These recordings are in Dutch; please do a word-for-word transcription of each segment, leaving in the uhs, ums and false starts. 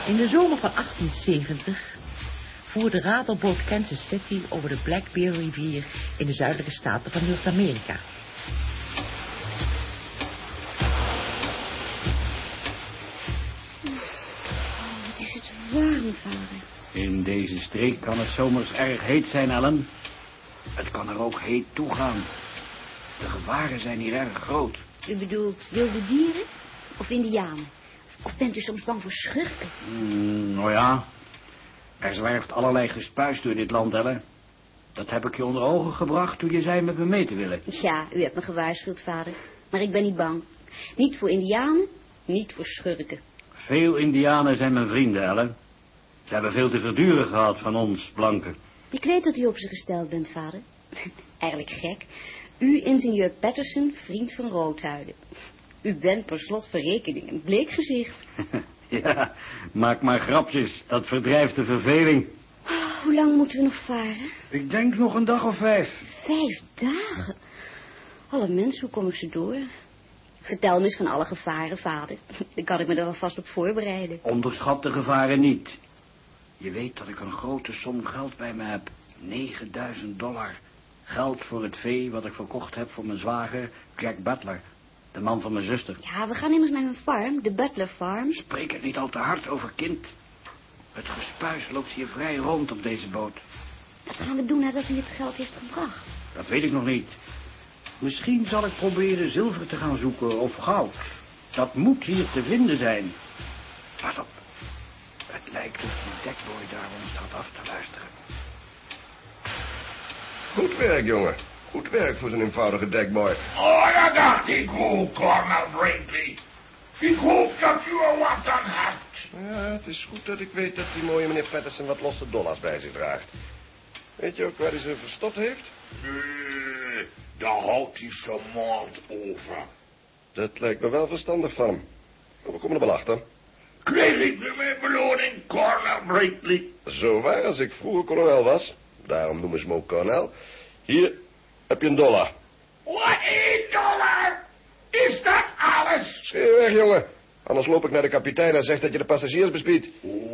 In de zomer van achttien zeventig voer de radarboot Kansas City over de Black Bear rivier in de zuidelijke staten van Noord-Amerika. Oh, wat is het warm, vader. In deze streek kan het zomers erg heet zijn, Ellen. Het kan er ook heet toegaan. De gevaren zijn hier erg groot. U bedoelt wilde dieren of indianen? Of bent u soms bang voor schurken? Mm, nou ja, er zwerft allerlei gespuis door dit land, Ellen. Dat heb ik je onder ogen gebracht toen je zei met me mee te willen. Ja, u hebt me gewaarschuwd, vader. Maar ik ben niet bang. Niet voor indianen, niet voor schurken. Veel indianen zijn mijn vrienden, Ellen. Ze hebben veel te verduren gehad van ons, blanken. Ik weet dat u op ze gesteld bent, vader. Eigenlijk gek. U, ingenieur Patterson, vriend van roodhuiden. U bent per slot van rekening een bleek gezicht. Ja, maak maar grapjes. Dat verdrijft de verveling. Oh, hoe lang moeten we nog varen? Ik denk nog een dag of vijf. Vijf dagen? Alle mensen, hoe kom ik ze door? Vertel me eens van alle gevaren, vader. Dan kan ik me er alvast op voorbereiden. Onderschat de gevaren niet. Je weet dat ik een grote som geld bij me heb. negenduizend dollar. Geld voor het vee wat ik verkocht heb voor mijn zwager, Jack Butler. De man van mijn zuster. Ja, we gaan immers naar hun farm, de Butler Farm. Spreek er niet al te hard over, kind. Het gespuis loopt hier vrij rond op deze boot. Wat gaan we doen nadat u het geld heeft gebracht? Dat weet ik nog niet. Misschien zal ik proberen zilver te gaan zoeken of goud. Dat moet hier te vinden zijn. Pas op. Het lijkt of die dekboy daar ons staat af te luisteren. Goed werk, jongen. Goed werk voor zo'n eenvoudige dekboy. Oh, dat dacht ik ook, Colonel Brinkley. Ik hoop dat u er wat aan hebt. Ja, het is goed dat ik weet dat die mooie meneer Patterson wat losse dollars bij zich draagt. Weet je ook waar hij ze verstopt heeft? Nee, daar houdt hij zijn mond over. Dat lijkt me wel verstandig van hem. Maar we komen er wel achter. Kreeg ik weer mijn beloning, Colonel Brinkley? Zo waar als ik vroeger kolonel was. Daarom noemen ze me ook kolonel. Hier heb je een dollar. Wat, één dollar? Is dat alles? Schreeuw weg, jongen. Anders loop ik naar de kapitein en zeg dat je de passagiers bespiedt.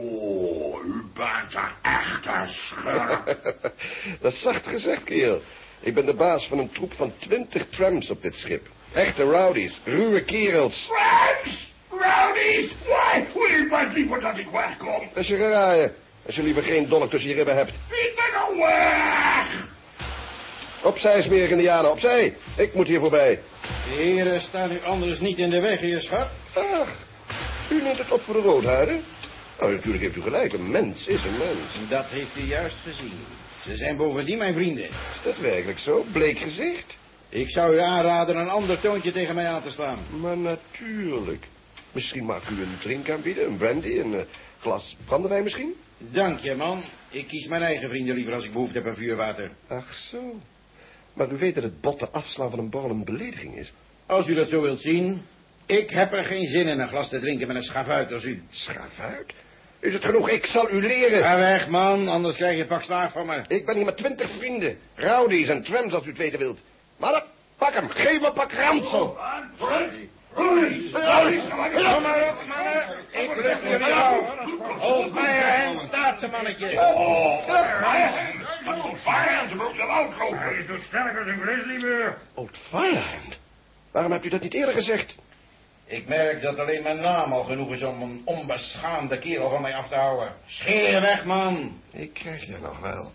Oh, u bent een echte schurk. Dat is zacht gezegd, kerel. Ik ben de baas van een troep van twintig trams op dit schip. Echte rowdies, ruwe kerels. Trams? Rowdies? Why, u bent liever dat ik wegkom. Dat is je geraaien. Als je liever geen dollar tussen je ribben hebt. Ik ben al weg. Opzij, smerige indianen, opzij. Ik moet hier voorbij. De heren staan u anders niet in de weg, heerschap. Ach, u neemt het op voor de roodhuiden? Nou, natuurlijk heeft u gelijk. Een mens is een mens. Dat heeft u juist gezien. Ze zijn bovendien mijn vrienden. Is dat werkelijk zo? Bleek gezicht? Ik zou u aanraden een ander toontje tegen mij aan te slaan. Maar natuurlijk. Misschien mag u een drink aanbieden, een brandy, een uh, glas brandewijn misschien? Dank je, man. Ik kies mijn eigen vrienden liever als ik behoefte heb aan vuurwater. Ach zo. Maar u weet dat het botte afslaan van een borrel een belediging is. Als u dat zo wilt zien. Ik heb er geen zin in een glas te drinken met een schavuit als u. Schavuit? Is het genoeg? Ik zal u leren. Ga weg, man, anders krijg je een pak slaag van me. Ik ben hier met twintig vrienden. Rowdies en trams als u het weten wilt. Mannen, pak hem. Geef me een pak ransel. Rowdies, rowdies, Kom maar op, mannen. Ik lust jullie al. Old Firehand, staat ze, mannetje. Oh, Firehand. Old Firehand, ze moet eruit lopen. Hij is zo sterk als een grizzlybeer. Old Firehand? Waarom hebt u dat niet eerder gezegd? Ik merk dat alleen mijn naam al genoeg is om een onbeschaamde kerel van mij af te houden. Scheer weg, man. Ik krijg je nog wel.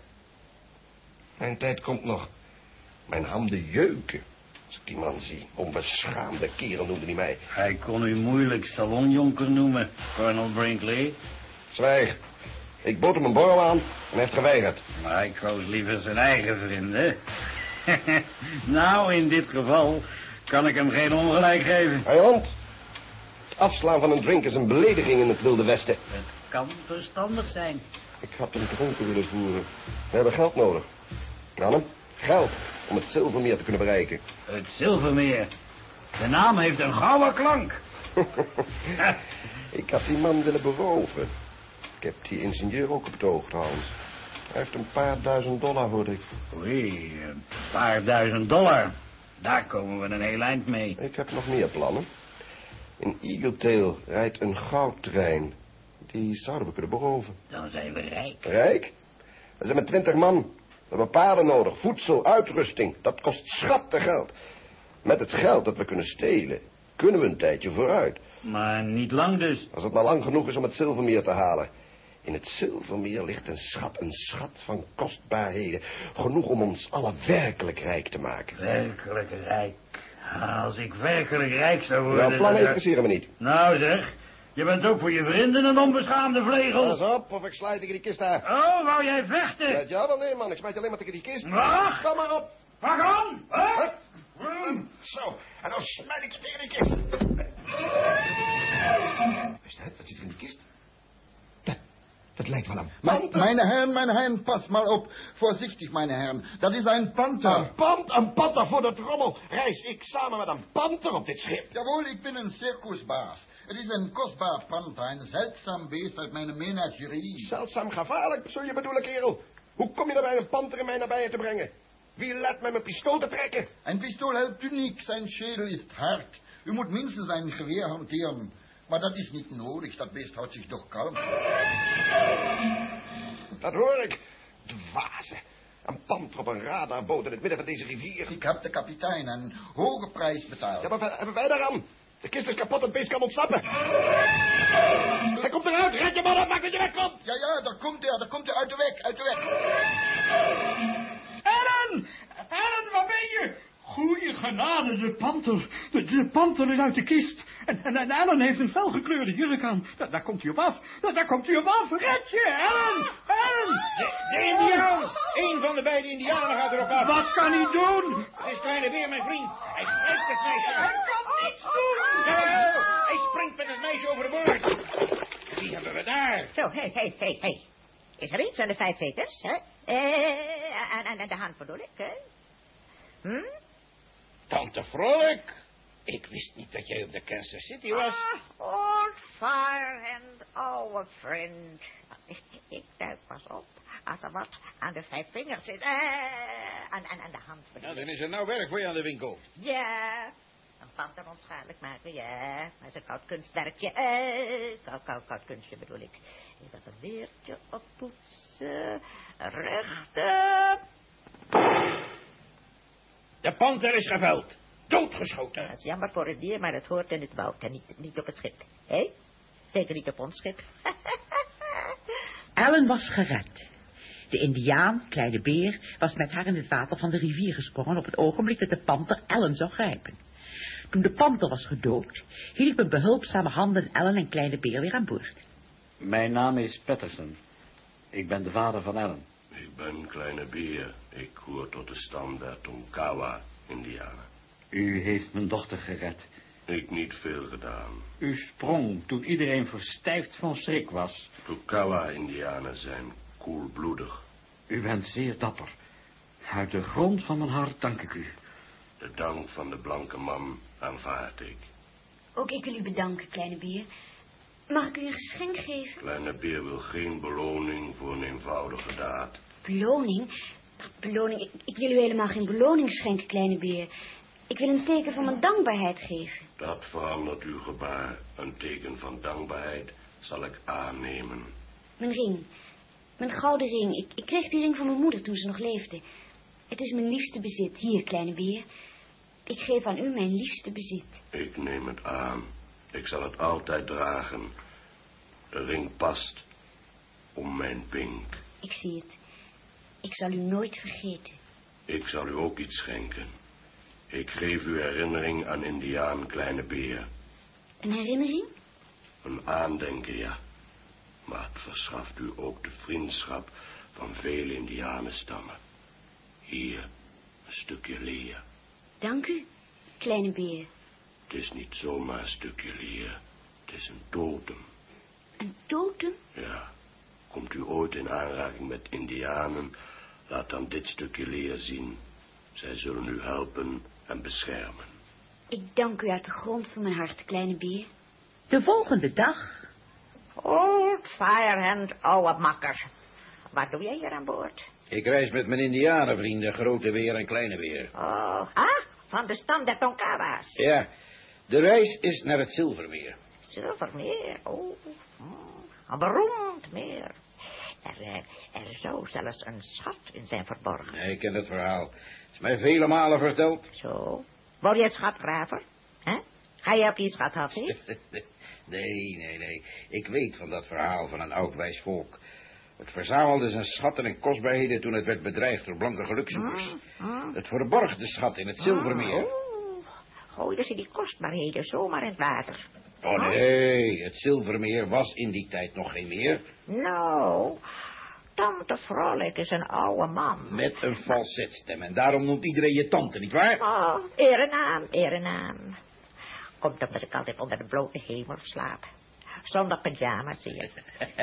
Mijn tijd komt nog. Mijn handen jeuken. Als ik die man zie. Onbeschaamde kerel noemde hij mij. Hij kon u moeilijk salonjonker noemen, Colonel Brinkley. Zwijg. Ik bood hem een borrel aan en hij heeft geweigerd. Maar hij koos liever zijn eigen vrienden. Nou, in dit geval kan ik hem geen ongelijk geven. Hé, hond. Het afslaan van een drink is een belediging in het Wilde Westen. Het kan verstandig zijn. Ik had hem dronken willen voeren. We hebben geld nodig. Anne, geld om het Zilvermeer te kunnen bereiken. Het Zilvermeer. De naam heeft een gouden klank. Ik had die man willen beroven. Ik heb die ingenieur ook op het oog, trouwens. Hij heeft een paar duizend dollar, hoorde ik. Oei, een paar duizend dollar. Daar komen we een heel eind mee. Ik heb nog meer plannen. In Eagletail rijdt een goudtrein. Die zouden we kunnen beroven. Dan zijn we rijk. Rijk? We zijn met twintig man. We hebben paarden nodig, voedsel, uitrusting. Dat kost schatten geld. Met het geld dat we kunnen stelen, kunnen we een tijdje vooruit. Maar niet lang dus. Als het maar lang genoeg is om het Zilvermeer te halen. In het Zilvermeer ligt een schat, een schat van kostbaarheden. Genoeg om ons alle werkelijk rijk te maken. Werkelijk rijk. Als ik werkelijk rijk zou worden... Jouw plannen dan- interesseren me niet. Nou zeg, je bent ook voor je vrienden een onbeschaamde vlegel. Pas op, of ik sla je tegen die kist daar. Oh, wou jij vechten? Met jou wel nee, man. Ik smijt je alleen maar tegen die kist. Wacht! Kom maar op. Pak aan! Hup. Zo, en dan smijt ik ze tegen die kist. Wat is dat? Wat zit er in die kist? Dat, dat lijkt wel een Mijn, panter. meine Herren, meine Herren, pas mal op. Voorzichtig, meine Herren. Dat is een panter. Een pand, een panter voor de trommel. Reis ik samen met een panter op dit schip. Jawohl, ik ben een circusbaas. Het is een kostbaar panter, een zeldzaam beest uit mijn menagerie. Zeldzaam gevaarlijk, zul je bedoelen, kerel. Hoe kom je erbij een panter in mij naar bijen te brengen? Wie laat mij mijn pistool te trekken? Een pistool helpt u niet, zijn schedel is hard. U moet minstens een geweer hanteren. Maar dat is niet nodig, dat beest houdt zich toch kalm. Dat hoor ik. Dwazen. Een panter op een radarboot in het midden van deze rivier. Ik heb de kapitein een hoge prijs betaald. Ja, maar wat hebben wij daaraan? De kist is kapot, het beest kan ontsnappen. Hij komt eruit, red je man op, maak dat je wegkomt. Ja, ja, daar komt hij, daar komt hij uit de weg, uit de weg. Ellen! Ellen, waar ben je? Goeie genade, de panter. De, de panter is uit de kist. En, en, en Ellen heeft een felgekleurde jurk aan. Daar, daar komt hij op af. Daar, daar komt hij op af. Red je, Ellen! Ellen! De, de Indiaan! Eén van de beide Indianen gaat erop af. Wat kan hij doen? Het is Kleine Beer, mijn vriend. Hij springt het meisje. Hij kan niets doen! Jawel, hij springt met het meisje over de boord. Wie hebben we daar? Zo, hé, hé, hé, hé. Is er iets aan de vijf veters, hè? Eh, en, en, en de hand bedoel ik, hè? Hm? Tante Vrolijk. Ik wist niet dat jij op de Kansas City was. Ah, old firehand, oude vriend. Ik duik pas op als er wat aan de vijf vingers zit. Eh, en, en, en de hand bedoel Nou, ik. dan is er nou werk voor je aan de winkel. Ja, een panter onschadelijk maken, ja. Dat is een koud kunstwerkje. Eh, koud, koud, koud kunstje bedoel ik. Even een weertje oppoetsen. Rechten. De panter is geveld. Doodgeschoten. Dat is jammer voor het dier, maar het hoort in het woud en niet, niet op het schip. Hé? Zeker niet op ons schip. Ellen was gered. De Indiaan, Kleine Beer, was met haar in het water van de rivier gesprongen op het ogenblik dat de panter Ellen zou grijpen. Toen de panter was gedood, hielp met behulpzame handen Ellen en Kleine Beer weer aan boord. Mijn naam is Patterson. Ik ben de vader van Ellen. Ik ben Kleine Beer. Ik hoor tot de stam der Tonkawa, Indianen. U heeft mijn dochter gered. Ik niet veel gedaan. U sprong toen iedereen verstijfd van schrik was. Tonkawa-Indianen zijn koelbloedig. U bent zeer dapper. Uit de grond van mijn hart dank ik u. De dank van de blanke man aanvaard ik. Ook ik wil u bedanken, Kleine Beer. Mag ik u een geschenk geven? Kleine Beer wil geen beloning voor een eenvoudige daad. Beloning? Beloning? Ik, ik wil u helemaal geen beloning schenken, Kleine Beer. Ik wil een teken van mijn dankbaarheid geven. Dat verandert uw gebaar. Een teken van dankbaarheid zal ik aannemen. Mijn ring. Mijn gouden ring. Ik, ik kreeg die ring van mijn moeder toen ze nog leefde. Het is mijn liefste bezit. Hier, Kleine Beer. Ik geef aan u mijn liefste bezit. Ik neem het aan. Ik zal het altijd dragen. De ring past om mijn pink. Ik zie het. Ik zal u nooit vergeten. Ik zal u ook iets schenken. Ik geef u herinnering aan Indiaan Kleine Beer. Een herinnering? Een aandenken, ja. Maar het verschaft u ook de vriendschap van vele Indianenstammen. Hier, een stukje leer. Dank u, Kleine Beer. Het is niet zomaar een stukje leer. Het is een totem. Een totem? Ja. Komt u ooit in aanraking met Indianen, laat dan dit stukje leer zien. Zij zullen u helpen en beschermen. Ik dank u uit de grond van mijn hart, Kleine Beer. De volgende dag. Old firehand, oude makker. Wat doe jij hier aan boord? Ik reis met mijn Indianenvrienden, Grote Beer en Kleine Beer. Oh, ah, van de stam der Tonkawa's. Ja, de reis is naar het Zilvermeer. Zilvermeer, oh. oh. Een beroemd meer. Er, uh, er zou zelfs een schat in zijn verborgen. Nee, ik ken het verhaal. Het is mij vele malen verteld. Zo. Wou je schatgraver? Hè? Ga je op die schat af, hè? Nee, nee, nee. Ik weet van dat verhaal van een oud wijs volk. Het verzamelde zijn schatten en kostbaarheden toen het werd bedreigd door blanke gelukzoekers. Mm, mm. Het verborg de schat in het Zilvermeer. Oh, gooiden ze die kostbaarheden zomaar in het water? Oh nee, het Zilvermeer was in die tijd nog geen meer. Nou, tante Vrolijk is een oude man. Met een falsetstem en daarom noemt iedereen je tante, nietwaar? Oh, erenaam, erenaam. Komt omdat ik altijd onder de blote hemel slaap. Zonder pyjama's hier.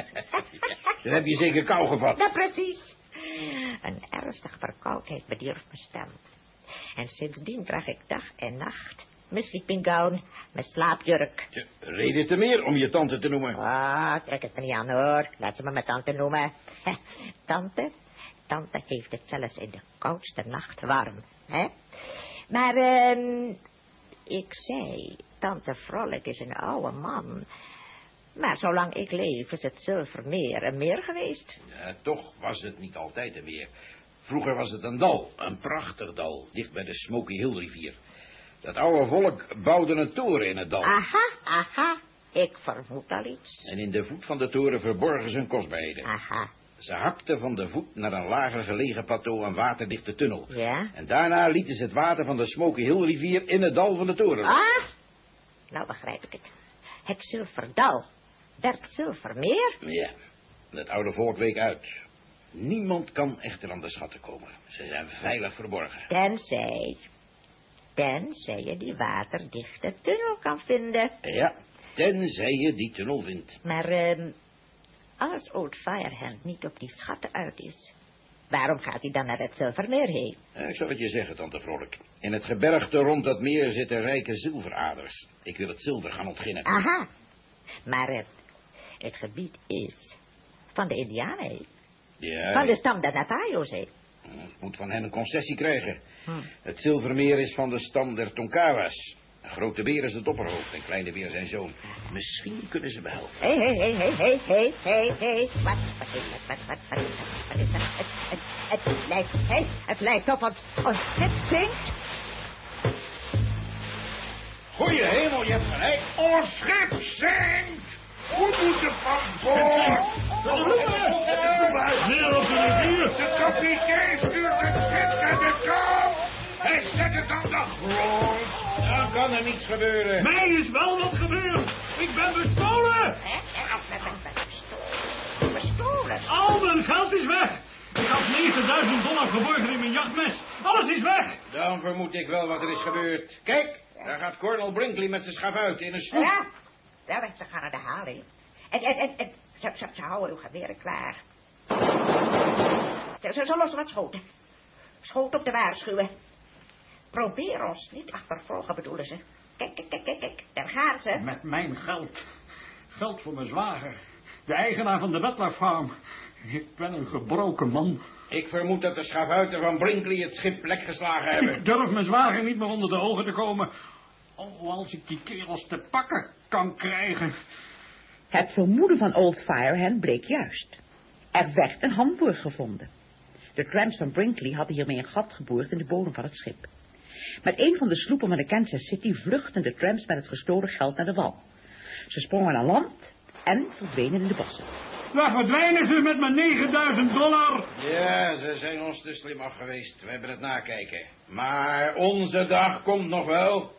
Dan heb je zeker kou gevat. Ja, precies. Een ernstige verkoudheid bedierf mijn stem. En sindsdien draag ik dag en nacht mijn sleeping gown, mijn slaapjurk. Tja, reden te meer om je tante te noemen. Ah, trek het me niet aan hoor. Laat ze me mijn tante noemen. Tante, tante heeft het zelfs in de koudste nacht warm. Hè? Maar, ehm, ik zei, tante Vrolijk is een oude man. Maar zolang ik leef is het Zilvermeer een meer geweest. Ja, toch was het niet altijd een meer. Vroeger was het een dal, een prachtig dal, dicht bij de Smoky Hill rivier. Dat oude volk bouwde een toren in het dal. Aha, aha, ik vermoed al iets. En in de voet van de toren verborgen ze hun kostbaarheden. Aha. Ze hakten van de voet naar een lager gelegen plateau een waterdichte tunnel. Ja? En daarna lieten ze het water van de Smoky Hill rivier in het dal van de toren. Ah, nou begrijp ik het. Het Zilverdal werd Zilvermeer? Ja, het oude volk week uit. Niemand kan echter aan de schatten komen. Ze zijn veilig verborgen. Tenzij, tenzij je die waterdichte tunnel kan vinden. Ja, tenzij je die tunnel vindt. Maar um, als Old Firehand niet op die schatten uit is, waarom gaat hij dan naar het Zilvermeer heen? Ja, ik zal het je zeggen, tante Vrolijk. In het gebergte rond dat meer zitten rijke zilveraders. Ik wil het zilver gaan ontginnen. Aha, maar uh, het gebied is van de Indianen, hè? Ja. Van de stam der Navajos, hè? Ik moet van hen een concessie krijgen. Hm. Het Zilvermeer is van de stam der Tonkawas. Een grote beer is het opperhoofd en kleine beer zijn zoon. Misschien kunnen ze me helpen. Hé, hé, hé, hé, hé, hé, hé, hé. Wat, wat is dat, wat, wat, wat is dat, wat is dat? Het, het, het lijkt, hé, het lijkt op ons, ons schip zinkt. Goeie hemel, je hebt gelijk. Ons schip zinkt! We moeten van boord! Neer op de rivier! De kapitein stuurt het schip naar de kant! Hij zet het aan de grond! Dan kan er niets gebeuren. Mij is wel wat gebeurd! Ik ben bestolen! Hè? Bestolen? Bestolen? Al mijn geld is weg! Ik had negenduizend dollar geborgen in mijn jachtmes. Alles is weg! Dan vermoed ik wel wat er is gebeurd. Kijk, daar gaat Colonel Brinkley met zijn schap uit in een sloep. Ja, ja, ze gaan naar de haling. En, en, en, en ze, ze, ze houden uw geweren klaar. Ze, ze, ze lossen wat schoten. Schoot op de waarschuwen. Probeer ons niet achtervolgen, bedoelen ze. Kijk, kijk, kijk, kijk, kijk. Daar gaan ze. Met mijn geld. Geld voor mijn zwager. De eigenaar van de Butler Farm. Ik ben een gebroken man. Ik vermoed dat de schavuiten van Brinkley het schip lek geslagen hebben. Ik durf mijn zwager niet meer onder de ogen te komen. Oh, als ik die kerels te pakken kan krijgen. Het vermoeden van Old Firehand bleek juist. Er werd een handboor gevonden. De tramps van Brinkley hadden hiermee een gat geboord in de bodem van het schip. Met een van de sloepen van de Kansas City vluchtten de tramps met het gestolen geld naar de wal. Ze sprongen aan land en verdwenen in de bossen. Waar verdwijnen ze met mijn negenduizend dollar? Ja, ze zijn ons te slim af geweest. We hebben het nakijken. Maar onze dag komt nog wel.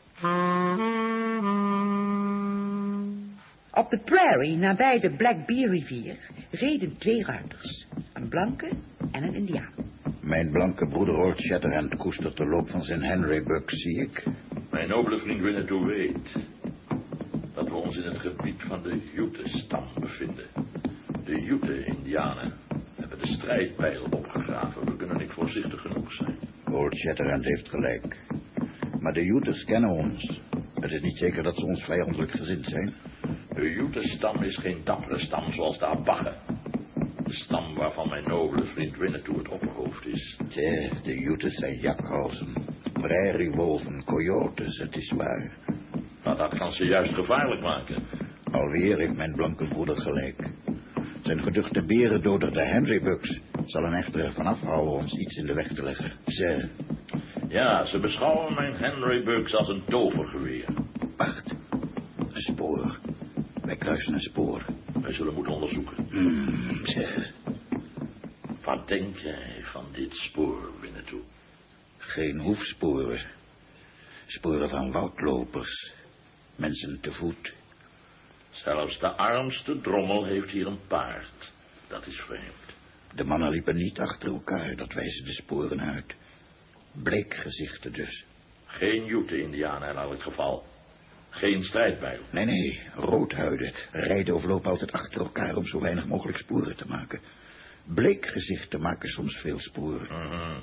Op de prairie, nabij de Black Bear rivier, reden twee ruiters. Een blanke en een indiaan. Mijn blanke broeder Old Shatterhand koestert de loop van zijn Henry Buck, zie ik. Mijn nobele vriend Winnetou weet dat we ons in het gebied van de Ute-stam bevinden. De Ute-Indianen hebben de strijdpijl opgegraven. We kunnen niet voorzichtig genoeg zijn. Old Shatterhand heeft gelijk. Maar de Utes kennen ons. Het is niet zeker dat ze ons vijandelijk gezind zijn. De Ute-stam is geen dappere stam zoals de Apache. De stam waarvan mijn nobele vriend Winnetou het opperhoofd is. Tja, de Utes zijn jakhalzen, prairiewolven, coyotes, het is waar. Nou, dat kan ze juist gevaarlijk maken. Alweer heeft mijn blanke broeder gelijk. Zijn geduchte berendoder, de Henry Bucks, zal een echter ervan afhouden ons iets in de weg te leggen. Ze... Ja, ze beschouwen mijn Henry Bucks als een tovergeweer. Wacht. Een spoor. Wij kruisen een spoor. Wij zullen moeten onderzoeken. Hmm, zeg. Wat denk jij van dit spoor, Winnetou? Geen hoefsporen. Sporen van woudlopers. Mensen te voet. Zelfs de armste drommel heeft hier een paard. Dat is vreemd. De mannen liepen niet achter elkaar, dat wijzen de sporen uit. Bleekgezichten dus. Geen Ute-Indianen in elk geval. Geen strijdbijl. Nee, nee, roodhuiden rijden of lopen altijd achter elkaar om zo weinig mogelijk sporen te maken. Bleekgezichten maken soms veel sporen. Mm-hmm.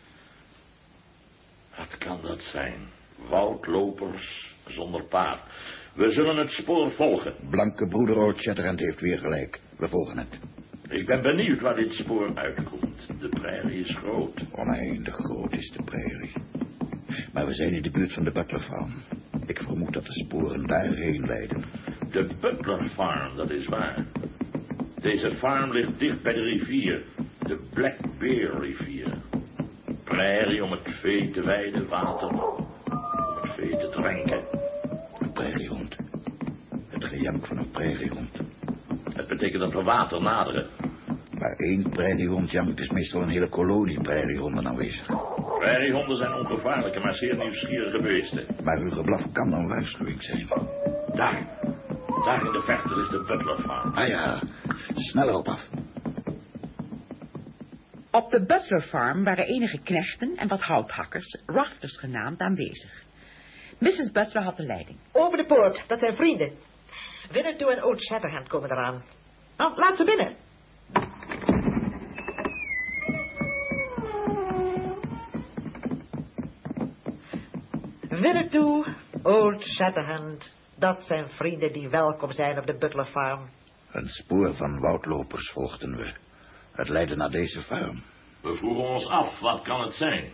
Wat kan dat zijn? Woudlopers zonder paard. We zullen het spoor volgen. Blanke broeder Old Shatterhand heeft weer gelijk. We volgen het. Ik ben benieuwd waar dit spoor uitkomt. De prairie is groot. Oneindig groot is de prairie. Maar we zijn in de buurt van de Butler Farm. Ik vermoed dat de sporen daarheen leiden. De Butler Farm, dat is waar. Deze farm ligt dicht bij de rivier. De Black Bear rivier. Prairie om het vee te weiden, water om het vee te drinken. Een prairiehond. Het gejank van een prairiehond. Het betekent dat we water naderen. Waar één prairiehond jankt is meestal een hele kolonie prairiehonden aanwezig. Prairiehonden zijn ongevaarlijke, maar zeer nieuwsgierige beesten. Maar uw geblaf kan een waarschuwing zijn. Daar. Daar in de verte ligt de Butler Farm. Ah ja, sneller op af. Op de Butler Farm waren enige knechten en wat houthakkers, rafters genaamd, aanwezig. missus Butler had de leiding. Open de poort, dat zijn vrienden. Winnetou en Old Shatterhand komen eraan. Nou, laat ze binnen. Winnetou, Old Shatterhand, dat zijn vrienden die welkom zijn op de Butler Farm. Een spoor van woudlopers volgden we. Het leidde naar deze farm. We vroegen ons af, wat kan het zijn?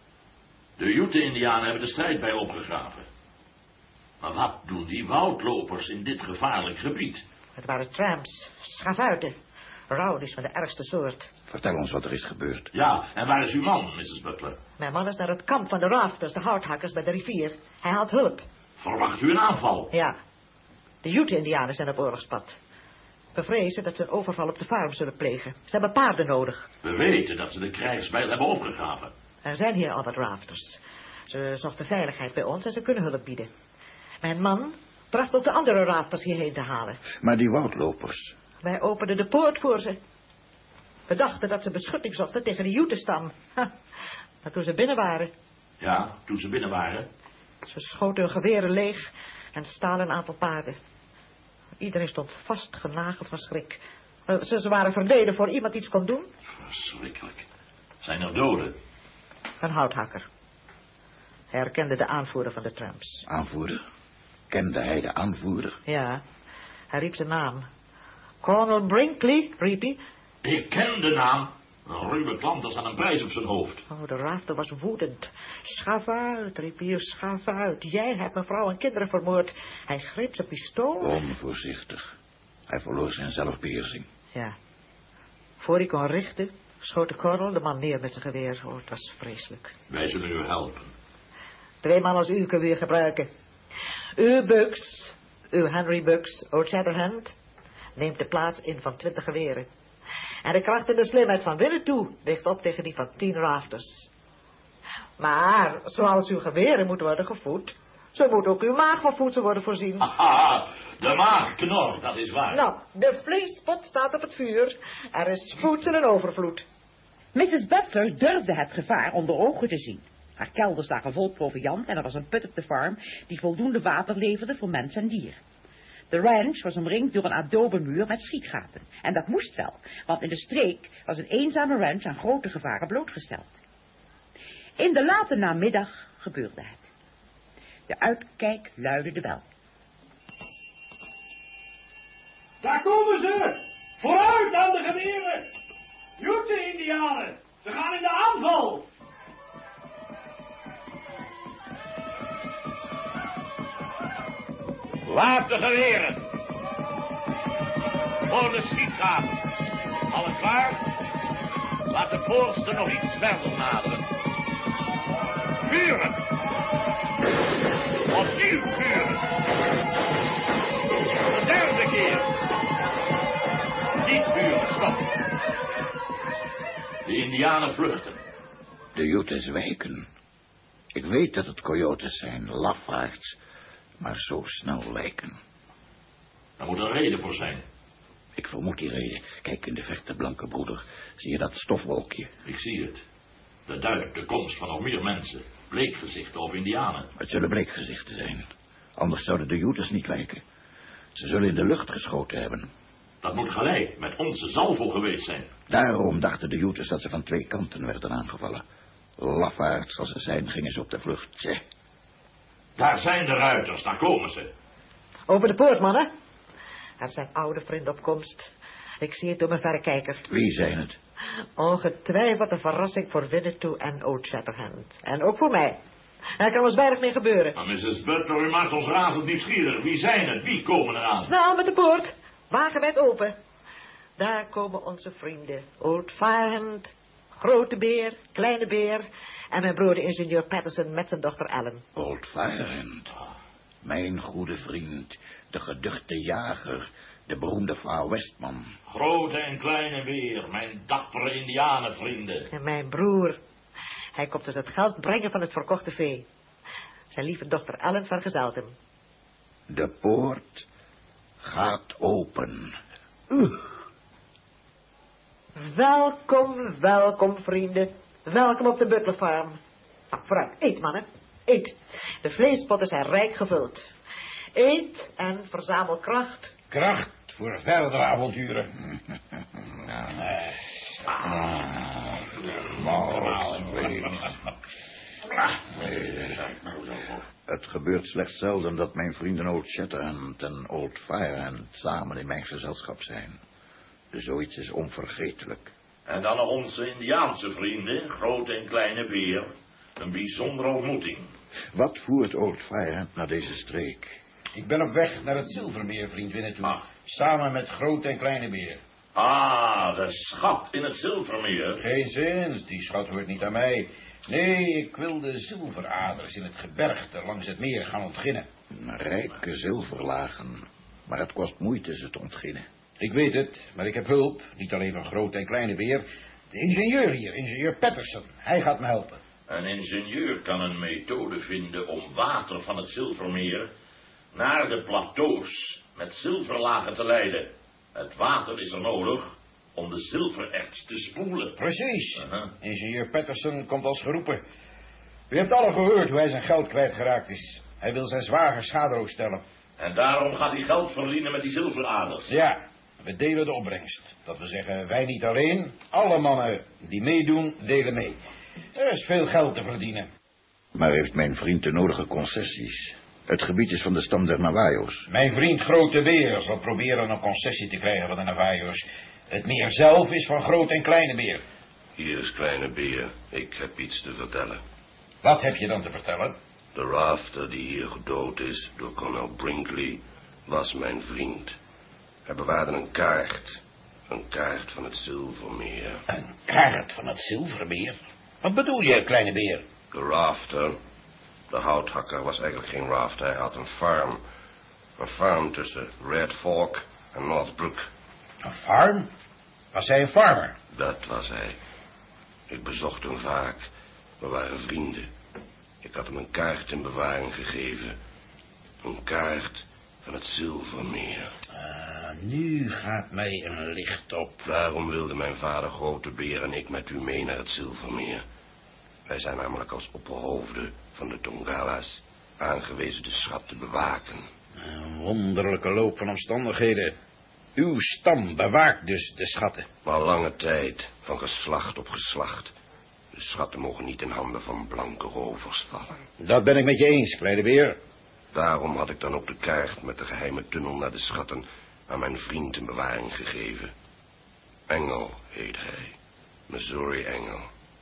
De Ute-Indianen hebben de strijdbijl opgegraven. Maar wat doen die woudlopers in dit gevaarlijk gebied? Het waren tramps, schavuiten, rowdies van de ergste soort. Vertel ons wat er is gebeurd. Ja, en waar is uw man, missus Butler? Mijn man is naar het kamp van de rafters, de houthakkers bij de rivier. Hij haalt hulp. Verwacht u een aanval? Ja. De Ute-Indianen zijn op oorlogspad. We vrezen dat ze een overval op de farm zullen plegen. Ze hebben paarden nodig. We weten dat ze de krijgsbijl hebben opgegraven. Er zijn hier al wat rafters. Ze zochten veiligheid bij ons en ze kunnen hulp bieden. Mijn man tracht ook de andere rafters hierheen te halen. Maar die woudlopers? Wij openden de poort voor ze. We dachten dat ze beschutting zochten tegen de Ute-stam. Maar toen ze binnen waren... Ja, toen ze binnen waren? Ze schoten hun geweren leeg en stalen een aantal paarden. Iedereen stond vastgenageld van schrik. Ze, ze waren verdwenen voor iemand iets kon doen. Verschrikkelijk. Zijn er doden? Een houthakker. Hij herkende de aanvoerder van de tramps. Aanvoerder? Kende hij de aanvoerder? Ja, hij riep zijn naam. Colonel Brinkley, riep hij. Ik ken de naam. Een ruwe klant als aan een prijs op zijn hoofd. Oh, de rafter was woedend. Schaf uit, riep hij, schaf uit. Jij hebt mijn vrouw en kinderen vermoord. Hij greep zijn pistool. Onvoorzichtig. Hij verloor zijn zelfbeheersing. Ja. Voor hij kon richten, schoot de colonel de man neer met zijn geweer. Oh, het was vreselijk. Wij zullen u helpen. Twee man als u kunnen we gebruiken. U, Bucks, uw Henry Bucks, Old Shatterhand, neemt de plaats in van twintig geweren. En de kracht en de slimheid van Winnetou weegt op tegen die van tien rafters. Maar, zoals uw geweren moeten worden gevoed, zo moet ook uw maag van voedsel worden voorzien. Haha, de maag knort, dat is waar. Nou, de vleespot staat op het vuur. Er is voedsel in overvloed. missus Butler durfde het gevaar onder ogen te zien. Haar kelders lagen vol proviand en er was een put op de farm die voldoende water leverde voor mens en dier. De ranch was omringd door een adobemuur met schietgaten. En dat moest wel, want in de streek was een eenzame ranch aan grote gevaren blootgesteld. In de late namiddag gebeurde het. De uitkijk luidde de bel. Daar komen ze! Vooruit aan de geweren! Ute-Indianen! Ze gaan in de aanval! Laat de geweren! voor de schietgaten. Alle klaar? Laat de voorste nog iets verder naderen. Vuren! Opnieuw vuren! De derde keer! Niet vuren, stop! De Indianen vluchten. De Utes wijken. Ik weet dat het coyotes zijn, lafaards, maar zo snel wijken. Daar moet een reden voor zijn. Ik vermoed die reden. Kijk in de verte, blanke broeder. Zie je dat stofwolkje? Ik zie het. Dat duidt de komst van nog meer mensen. Bleekgezichten of Indianen. Het zullen bleekgezichten zijn. Anders zouden de Utes niet wijken. Ze zullen in de lucht geschoten hebben. Dat moet gelijk met onze salvo geweest zijn. Daarom dachten de Utes dat ze van twee kanten werden aangevallen. Lafaards als ze zijn, gingen ze op de vlucht. Tje. Daar zijn de ruiters, daar komen ze. Over de poort, mannen. Er zijn oude vrienden op komst. Ik zie het door mijn verrekijker. Wie zijn het? Ongetwijfeld een verrassing voor Winnetou en Old Shatterhand. En ook voor mij. Er kan ons weinig meer gebeuren. Maar missus Butler, u maakt ons razend nieuwsgierig. Wie zijn het? Wie komen eraan? Snel met de poort. Wagenwijd open. Daar komen onze vrienden. Old Firehand, Grote Beer, Kleine Beer en mijn broer de ingenieur Patterson met zijn dochter Ellen. Old Firehand. Mijn goede vriend, de geduchte jager, de beroemde Far Westman. Grote en Kleine Beer, mijn dappere Indianenvrienden. En mijn broer. Hij komt dus het geld brengen van het verkochte vee. Zijn lieve dochter Ellen vergezelt hem. De poort gaat open. Uh. Welkom, welkom, vrienden. Welkom op de Butler Farm. Nou, vooruit, eet, mannen. Eet. De vleespotten zijn rijk gevuld. Eet en verzamel kracht. Kracht voor verdere avonturen. Het gebeurt slechts zelden dat mijn vrienden Old Shatterhand en Old Firehand samen in mijn gezelschap zijn. Zoiets is onvergetelijk. En dan nog onze Indiaanse vrienden, Grote en Kleine Beer. Een bijzondere ontmoeting. Wat voert Old Firehand naar deze streek? Ik ben op weg naar het Zilvermeer, vriend Winnetou. Ah. Samen met Grote en Kleine Beer. Ah, de schat in het Zilvermeer. Geen zins, die schat hoort niet aan mij. Nee, ik wil de zilveraders in het gebergte langs het meer gaan ontginnen. Rijke zilverlagen, maar het kost moeite ze te ontginnen. Ik weet het, maar ik heb hulp. Niet alleen van Grote en Kleine Beer. De ingenieur hier, ingenieur Patterson. Hij gaat me helpen. Een ingenieur kan een methode vinden om water van het Zilvermeer naar de plateaus met zilverlagen te leiden. Het water is er nodig om de zilvererts te spoelen. Precies. Uh-huh. Ingenieur Patterson komt als geroepen. U hebt allen gehoord hoe hij zijn geld kwijtgeraakt is. Hij wil zijn zwager schadeloos stellen. En daarom gaat hij geld verdienen met die zilveraders. Ja, we delen de opbrengst. Dat we zeggen, wij niet alleen. Alle mannen die meedoen, delen mee. Er is veel geld te verdienen. Maar heeft mijn vriend de nodige concessies? Het gebied is van de stam der Navajos. Mijn vriend Grote Beer zal proberen een concessie te krijgen van de Navajos. Het meer zelf is van Grote en Kleine Beer. Hier is Kleine Beer. Ik heb iets te vertellen. Wat heb je dan te vertellen? De rafter die hier gedood is door kolonel Brinkley was mijn vriend. Hij bewaarde een kaart. Een kaart van het Zilvermeer. Een kaart van het Zilvermeer? Wat bedoel je, Kleine Beer? De rafter, de houthakker, was eigenlijk geen rafter. Hij had een farm. Een farm tussen Red Fork en Northbrook. Een farm? Was hij een farmer? Dat was hij. Ik bezocht hem vaak. We waren vrienden. Ik had hem een kaart in bewaring gegeven. Een kaart van het Zilvermeer. Uh, nu gaat mij een licht op. Daarom wilde mijn vader Grote Beer en ik met u mee naar het Zilvermeer. Wij zijn namelijk als opperhoofden van de Tongala's aangewezen de schat te bewaken. Een wonderlijke loop van omstandigheden. Uw stam bewaakt dus de schatten. Al lange tijd, van geslacht op geslacht. De schatten mogen niet in handen van blanke rovers vallen. Dat ben ik met je eens, Kleine Beer. Daarom had ik dan ook de kaart met de geheime tunnel naar de schatten aan mijn vriend in bewaring gegeven. Engel heet hij. Missouri Engel.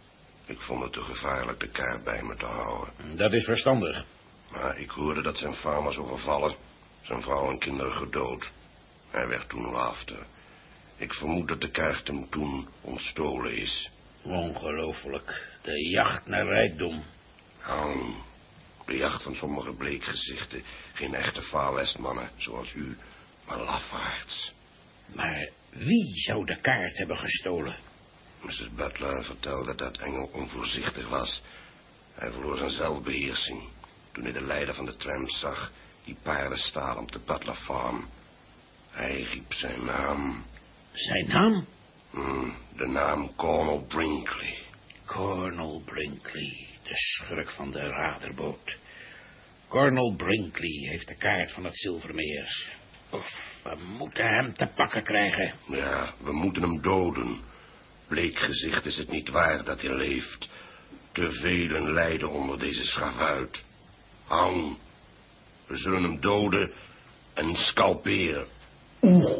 Ik vond het te gevaarlijk de kaart bij me te houden. Dat is verstandig. Maar ik hoorde dat zijn farm was overvallen. Zijn vrouw en kinderen gedood. Hij werd toen rafter. Ik vermoed dat de kaart hem toen ontstolen is. Ongelooflijk. De jacht naar rijkdom. Han, de jacht van sommige bleekgezichten. Geen echte Far West mannen, zoals u, maar lafaards. Maar wie zou de kaart hebben gestolen? missus Butler vertelde dat Engel onvoorzichtig was. Hij verloor zijn zelfbeheersing toen hij de leider van de tram zag die paarden stalen op de Butler Farm. Hij riep zijn naam. Zijn naam? Hmm, de naam Colonel Brinkley. Colonel Brinkley, de schurk van de raderboot. Colonel Brinkley heeft de kaart van het Zilvermeer. Of, we moeten hem te pakken krijgen. Ja, we moeten hem doden. Bleekgezicht is het niet waar dat hij leeft. Te velen lijden onder deze schavuit. Hang. We zullen hem doden en scalperen. Oeh.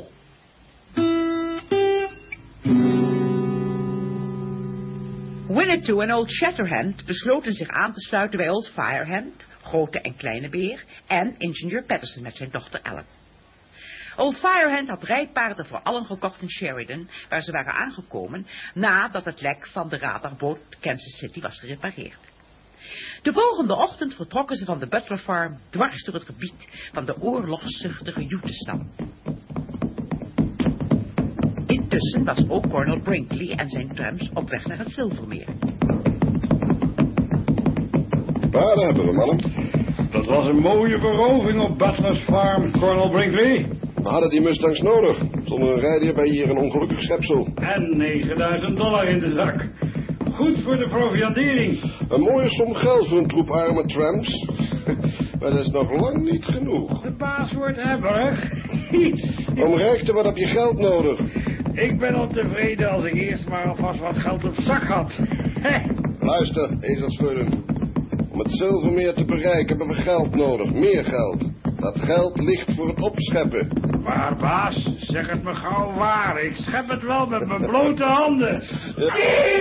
Winnetou en Old Shatterhand besloten zich aan te sluiten bij Old Firehand, Grote en Kleine Beer, en ingenieur Patterson met zijn dochter Ellen. Old Firehand had rijpaarden voor allen gekocht in Sheridan, waar ze waren aangekomen nadat het lek van de radarboot Kansas City was gerepareerd. De volgende ochtend vertrokken ze van de Butler Farm dwars door het gebied van de oorlogszuchtige Ute-stam. Intussen was ook Colonel Brinkley en zijn trams op weg naar het Zilvermeer. Waar hebben we, mannen? Dat was een mooie veroving op Butler's Farm, Colonel Brinkley. We hadden die Mustangs nodig. Zonder een rijder ben je hier een ongelukkig schepsel. En negenduizend dollar in de zak. Goed voor de proviandering. Een mooie som geld voor een troep arme tramps. Maar dat is nog lang niet genoeg. De baas wordt hebberig. Om rijk te worden heb je geld nodig. Ik ben al tevreden als ik eerst maar alvast wat geld op zak had. Luister, ezelsveulen. Om het Zilvermeer te bereiken hebben we geld nodig. Meer geld. Dat geld ligt voor het opscheppen. Waar, baas? Zeg het me gauw waar. Ik schep het wel met mijn blote handen. Ja.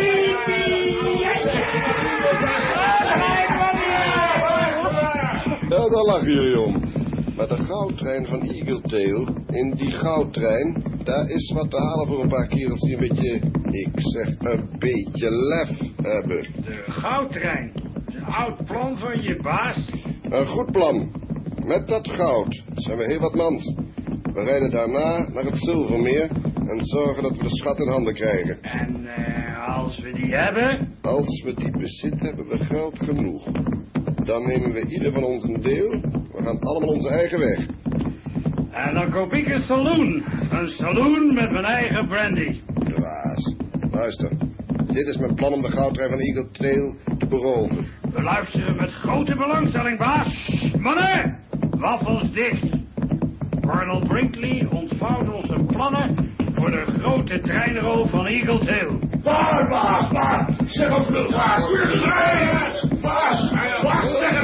Ja, daar lachen jullie om. Maar de goudtrein van Eagle Tail, in die goudtrein, daar is wat te halen voor een paar kerels die een beetje, ik zeg, een beetje lef hebben. De goudtrein? Een oud plan van je baas? Een goed plan. Met dat goud zijn we heel wat mans. We rijden daarna naar het Zilvermeer en zorgen dat we de schat in handen krijgen. En uh, als we die hebben? Als we die bezit hebben we geld genoeg. Dan nemen we ieder van ons een deel. We gaan allemaal onze eigen weg. En dan koop ik een saloon. Een saloon met mijn eigen brandy. Dwaas. Luister. Dit is mijn plan om de goudtrein van Eagle Trail te beroven. We luisteren met grote belangstelling, baas. Mannen, wafels dicht. Colonel Brinkley ontvouwt onze plannen voor de grote treinroof van Eagle Tail. Waar, baas, waar? Zeg op de vraag. Goeie baas, baas, zeg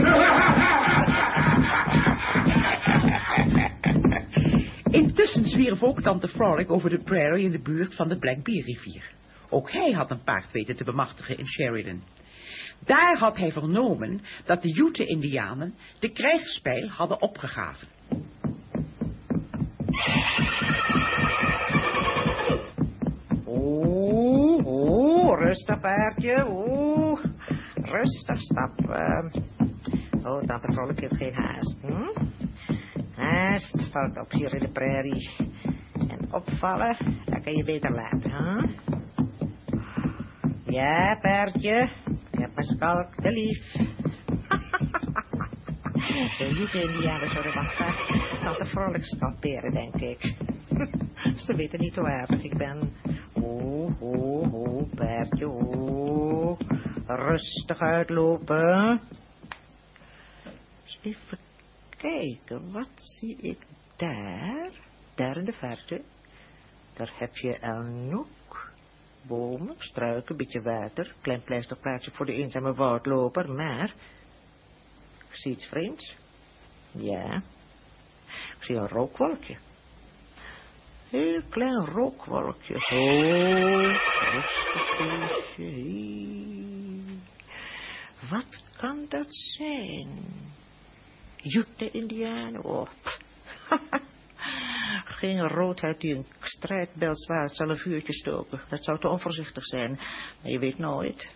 Intussen zwierf ook tante Frolic over de prairie in de buurt van de Black Bear rivier. Ook hij had een paard weten te bemachtigen in Sheridan. Daar had hij vernomen dat de Ute-Indianen de krijgspijl hadden opgegaven. Oeh, oeh, rustig paardje, oeh, rustig stappen. Oh, tante Frolic heeft geen haast, hm? Haast valt op hier in de prairie. En opvallen, dat kan je beter laten, hè? Ja, paardje, ik heb mijn schalk te lief. De Ute-Indianen zullen wat graag tante Frolic scalperen, denk ik. Ze weten niet hoe aardig ik ben. Oeh, oeh, oeh, paardje, oeh. Rustig uitlopen. Even kijken, wat zie ik daar? Daar in de verte. Daar heb je Anouk. Bomen, struiken, beetje water. Klein pleisterplaatsje voor de eenzame woudloper, maar... Ik zie iets vreemds. Ja. Ik zie een rookwolkje. Heel klein rookwolkje. Oh, rustig beetje. Wat kan dat zijn? Ute-Indianen, oh. geen roodhuid die een strijdbel zwaard zal een vuurtje stoken. Dat zou te onvoorzichtig zijn. Maar je weet nooit.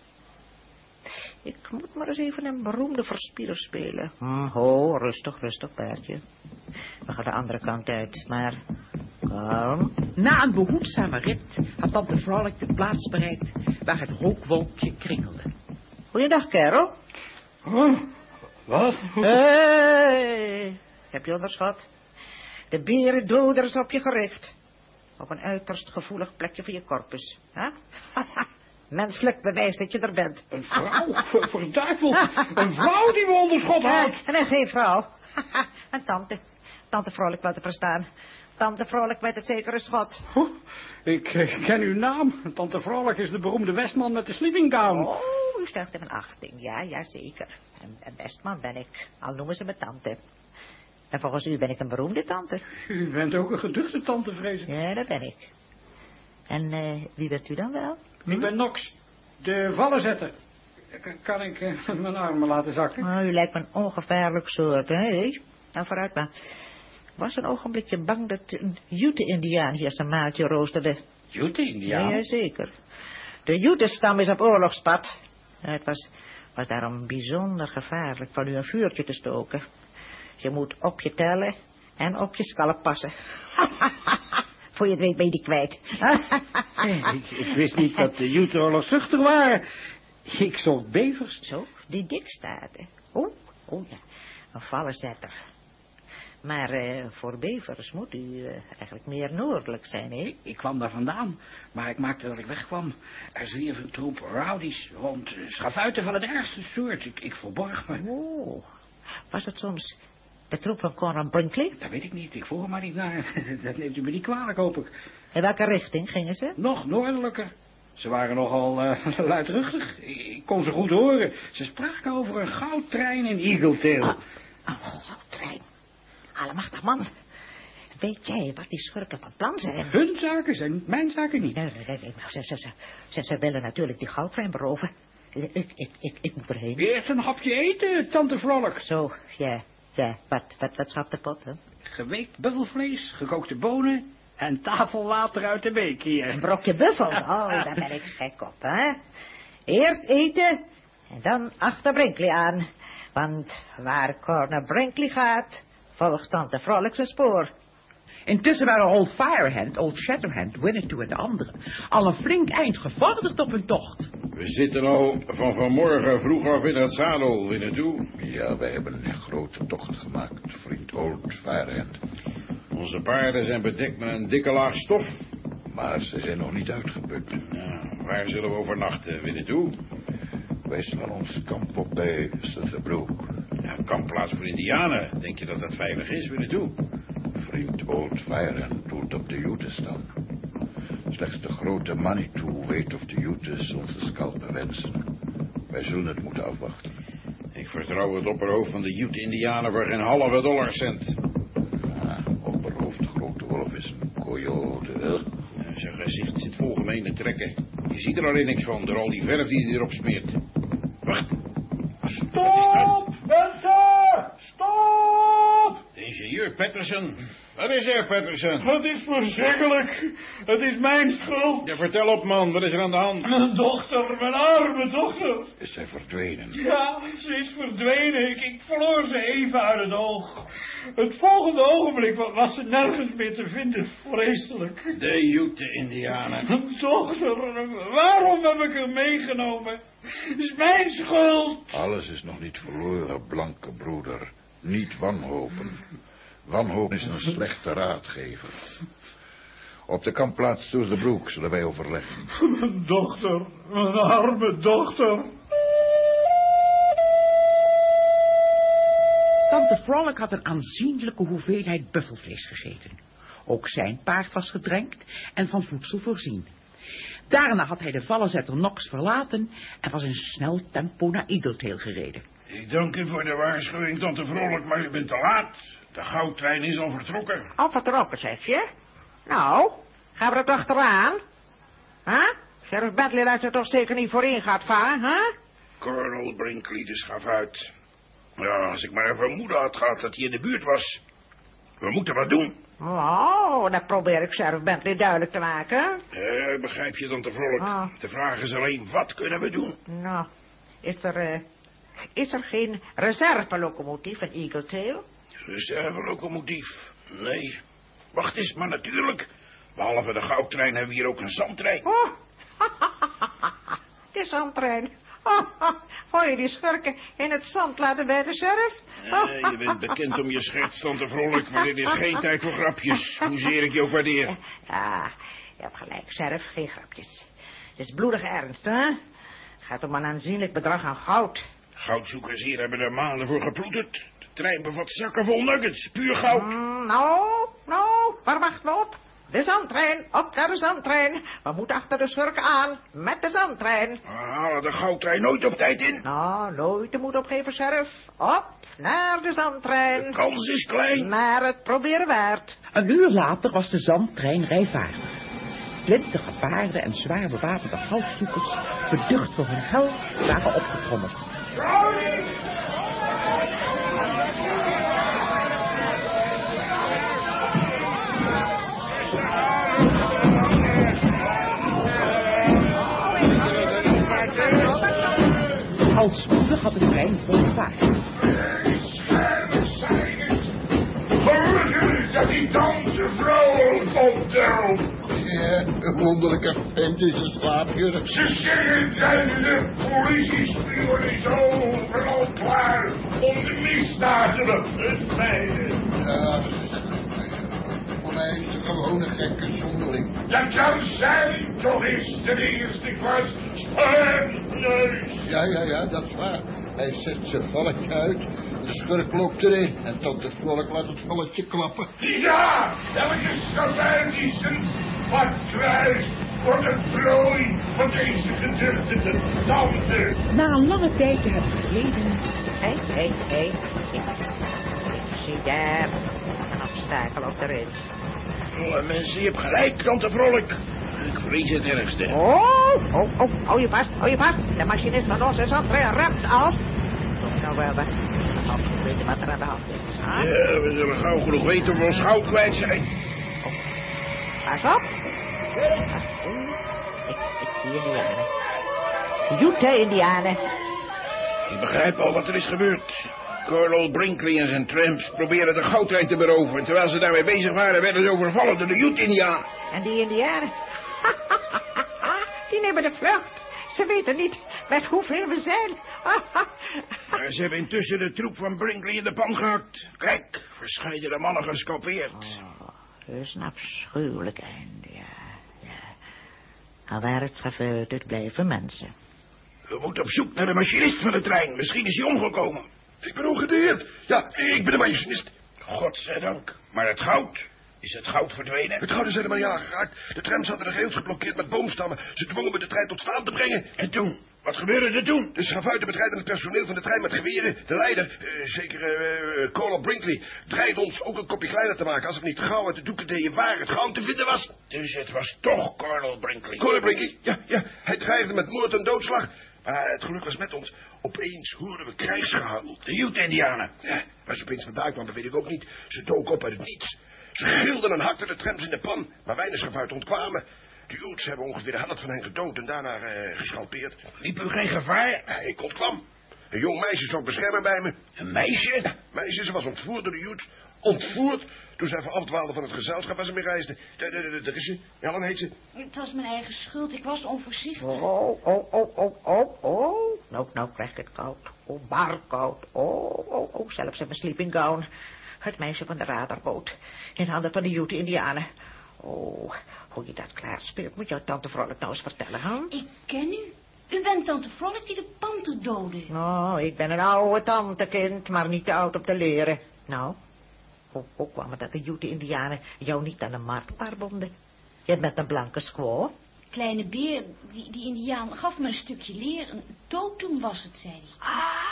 Ik moet maar eens even een beroemde verspieler spelen. Hm, ho, rustig, rustig, Bertje. We gaan de andere kant uit, maar... Kalm. Na een behoedzame rit had tante Frolic de plaats bereikt waar het rookwolkje kringelde. Goeiedag, kerel. Huh? Wat? Hey, heb je onderschat? De berendoder is op je gericht. Op een uiterst gevoelig plekje van je corpus. Hè? Menselijk bewijs dat je er bent. Een vrouw? Verduiveld. Een vrouw die we onder schot houdt. En dan geen vrouw. Een tante. Tante Vrolijk laten verstaan. Tante Vrolijk met het zekere schot. Oh, ik uh, ken uw naam. Tante Vrolijk is de beroemde Westman met de sleeping gown. Oh, u stijgt in mijn achting. Ja, ja, zeker. En, en Westman ben ik. Al noemen ze me tante. En volgens u ben ik een beroemde tante. U bent ook een geduchte tante, vrees ik. Ja, dat ben ik. En uh, wie bent u dan wel? Hm? Ik ben Knox, de vallenzetter. Kan ik uh, mijn armen laten zakken? Oh, u lijkt me een ongevaarlijk soort, hè? Nou, vooruit maar. Was een ogenblikje bang dat een Ute-Indiaan hier zijn maaltje roosterde. Ute-Indiaan? Ja, zeker. De Ute-stam is op oorlogspad. Het was, was daarom bijzonder gevaarlijk van u een vuurtje te stoken. Je moet op je tellen en op je scalp passen. Voor je het weet ben je die kwijt. ik, ik wist niet dat de Ute oorlogzuchtig waren. Ik zocht bevers. Zo, die dikstaarten. Oh, oh ja, een vallenzetter. Maar uh, voor bevers moet u uh, eigenlijk meer noordelijk zijn, hè? Ik, ik kwam daar vandaan, maar ik maakte dat ik wegkwam. Er zwierf een troep rowdies rond, uh, schavuiten van het ergste soort. Ik, ik verborg me. Oh, was het soms de troep van Cornel Brinkley? Dat weet ik niet, ik vroeg er maar niet naar. Dat neemt u me niet kwalijk, hoop ik. In welke richting gingen ze? Nog noordelijker. Ze waren nogal uh, luidruchtig. Ik, ik kon ze goed horen. Ze spraken over een goudtrein in Eagletail. Ah, een goudtrein? Allemachtig man. Weet jij wat die schurken van plan zijn? Hun zaken zijn mijn zaken niet. Nee, nee, nee. nee. Nou, ze, ze, ze, ze, ze willen natuurlijk die goudtrein beroven. Ik, ik, ik, ik, ik moet erheen. Eerst een hapje eten, tante Vrolijk. Zo, ja, ja. Wat, wat, wat schapt de pot, hè? Geweekt buffelvlees, gekookte bonen en tafelwater uit de beek hier. Een brokje buffel? Oh, daar ben ik gek op, hè? Eerst eten en dan achter Brinkley aan. Want waar Corner Brinkley gaat, volgt tante Vrolijk zijn spoor. Intussen waren Old Firehand, Old Shatterhand, Winnetou en de anderen al een flink eind gevorderd op hun tocht. We zitten al van vanmorgen vroeg af in het zadel, Winnetou. Ja, wij hebben een grote tocht gemaakt, vriend Old Firehand. Onze paarden zijn bedekt met een dikke laag stof. Maar ze zijn nog niet uitgeput. Ja, waar zullen we overnachten, Winnetou? Wij slaan ons kamp op bij Sutterbrook. Ja, een kampplaats voor Indianen. Denk je dat dat veilig is, Winnetou? Vriend Old Firehand doet op de Ute staan. Slechts de grote Manitou weet of de Utes onze scalpen wensen. Wij zullen het moeten afwachten. Ik vertrouw het opperhoofd van de Ute-Indianen voor geen halve dollarcent. Ja, opperhoofd de grote wolf is een coyote, hè? Ja, zijn gezicht zit vol gemene trekken. Je ziet er alleen niks van, door al die verf die hij erop smeert. Wacht. Stop, mensen! Stop! Ingenieur Patterson. Wat is er, Patterson? Het is verschrikkelijk. Het is mijn schuld. Ja, vertel op, man. Wat is er aan de hand? Mijn dochter, mijn arme dochter. Is zij verdwenen? Ja, ze is verdwenen. Ik, ik verloor ze even uit het oog. Het volgende ogenblik was ze nergens meer te vinden. Vreselijk. De Ute-Indianen. Mijn dochter, waarom heb ik haar meegenomen? Het is mijn schuld. Alles is nog niet verloren, blanke broeder. Niet wanhopen. Wanhoop is een slechte raadgever. Op de kampplaats Sutterbrook zullen wij overleggen. Mijn dochter, mijn arme dochter. Tante Frolic had een aanzienlijke hoeveelheid buffelvlees gegeten. Ook zijn paard was gedrenkt en van voedsel voorzien. Daarna had hij de vallenzetter Knox verlaten en was in snel tempo naar Eagletail gereden. Ik dank u voor de waarschuwing, tante Vrolijk, maar u bent te laat. De goudtrein is al vertrokken. Al vertrokken, zeg je? Nou, gaan we er toch achteraan? Huh? Sheriff Bentley laat ze toch zeker niet voorin gaat varen, hè? Huh? Colonel Brinkley de schavuit. Ja, als ik maar een vermoeden had gehad dat hij in de buurt was. We moeten wat doen. Oh, dat probeer ik Sheriff Bentley duidelijk te maken. Uh, begrijp je dan te vrolijk? Oh. De vraag is alleen, wat kunnen we doen? Nou, is er, uh, is er geen reservelocomotief in Eagle Tail? Reservelocomotief? Nee. Wacht eens, maar natuurlijk. Behalve de goudtrein hebben we hier ook een zandtrein. Oh, de zandtrein. Wou je die schurken in het zand laten bij de sheriff? Uh, je bent bekend om je scherts, tante Vrolijk, maar dit is geen tijd voor grapjes. Hoezeer ik je ook waardeer. Ja, je hebt gelijk, sheriff, geen grapjes. Het is bloedige ernst, hè? Het gaat om een aanzienlijk bedrag aan goud. Goudzoekers hier hebben er maanden voor geploeterd. De trein bevat zakken vol nuggets, puur goud. Mm, nou, nou, waar wachten we op? De zandtrein, op naar de zandtrein. We moeten achter de schurken aan, met de zandtrein. We halen de goudtrein nooit op tijd in. Nou, nooit de moed opgeven, sheriff. Op naar de zandtrein. De kans is klein. Maar het proberen waard. Een uur later was de zandtrein rijvaardig. Twintig paarden en zwaar bewapende goudzoekers, beducht voor hun geld, waren opgetrommeld. Al spoedig had de trein vol vaart. Gelukkig dat die tante vrouwen komt daarop. Ja, een wonderlijke vent is een slaapjurk. Ze zeggen dat de politiespioen is overal klaar om de misdaden te mijden. Ja, voor mij is het gewoon een gekke zonderling. Dat kan zijn, toch is de eerste klas spuitneus. Ja, ja, ja, dat is waar. Hij zet zijn valletje uit, de schurk loopt erin en tante Vrolijk laat het valletje klappen. Ja, elke schavuit is een padkruis voor de prooi van deze geduchtete tante. Na een lange tijd te hebben gereden... Hé, hé, hé. Zie daar, een obstakel op de rit. Oh, mensen, je hebt gelijk, tante Vrolijk. Ik vrees het ergste. Oh, oh, oh, hou je vast, hou je vast. De machinist van onze zandtrein ramt af. Nou, we hebben nog weten wat er aan de hand is. Huh? Ja, we zullen gauw genoeg weten of we ons goud kwijt zijn. Oh. Pas op. Ik, ik zie Indianen. Utah-Indianen. Ik begrijp al wat er is gebeurd. Colonel Brinkley en zijn tramps proberen de goudtrein te beroven. En terwijl ze daarmee bezig waren, werden ze overvallen door de Ute-Indianen. En die Indianen? Die nemen de vlucht. Ze weten niet met hoeveel we zijn. Maar ze hebben intussen de troep van Brinkley in de pan gehakt. Kijk, verscheidene mannen gescalpeerd. Oh, dat is een afschuwelijk einde, ja. ja. Al waar het gebeurt, het blijven mensen. We moeten op zoek naar de machinist van de trein. Misschien is hij omgekomen. Ik ben ongedeerd. Ja, ik ben de machinist. Godzijdank. Maar het goud... Is het goud verdwenen? Het goud is helemaal niet aangeraakt. De trams hadden de rails geblokkeerd met boomstammen. Ze dwongen me de trein tot staan te brengen. En toen? Wat gebeurde er toen? De schavuiten bedrijven het personeel van de trein met geweren. De leider, uh, zeker uh, Colonel Brinkley, dreigde ons ook een kopje kleiner te maken... als we niet gauw uit de doeken deden waar het goud te vinden was. Dus het was toch Colonel Brinkley? Colonel Brinkley, ja, ja. Hij dreigde met moord en doodslag. Maar het geluk was met ons. Opeens hoorden we krijgsgehuil. De Ute-Indianen? Ja, waar ze opeens vandaan kwamen, weet ik ook niet. Ze doken op uit het niets. Ze gilden en hakten de trams in de pan, maar weinig schavuiten ontkwamen. De Utes hebben ongeveer de helft van hen gedood en daarna uh, geschalpeerd. Liep u geen gevaar? Ja, ik ontkwam. Een jong meisje zou ik beschermen bij me. Een meisje? Ja, meisje, ze was ontvoerd door de Utes. Ontvoerd? Toen zij verafdwaalde van het gezelschap waar ze mee reisde. Daar is ze. Ellen heet ze. Het was mijn eigen schuld. Ik was onvoorzichtig. Oh, oh, oh, oh, oh, oh. Nou, nou krijg ik het koud. Oh, bar koud. Oh, oh, oh, zelfs in mijn sleeping gown. Het meisje van de radarboot. In handen van de Ute-Indianen. Oh, hoe je dat klaarspeelt, moet jouw tante Vrolijk nou eens vertellen, hè? Ik ken u. U bent tante Vrolijk die de panter doodde. Oh, ik ben een oude tantekind, maar niet te oud om te leren. Nou, hoe, hoe kwam het dat de Ute-Indianen jou niet aan een marktpaar bonden? Je bent een blanke squaw. Kleine beer, die, die Indiaan gaf me een stukje leer. Een totem was het, zei hij.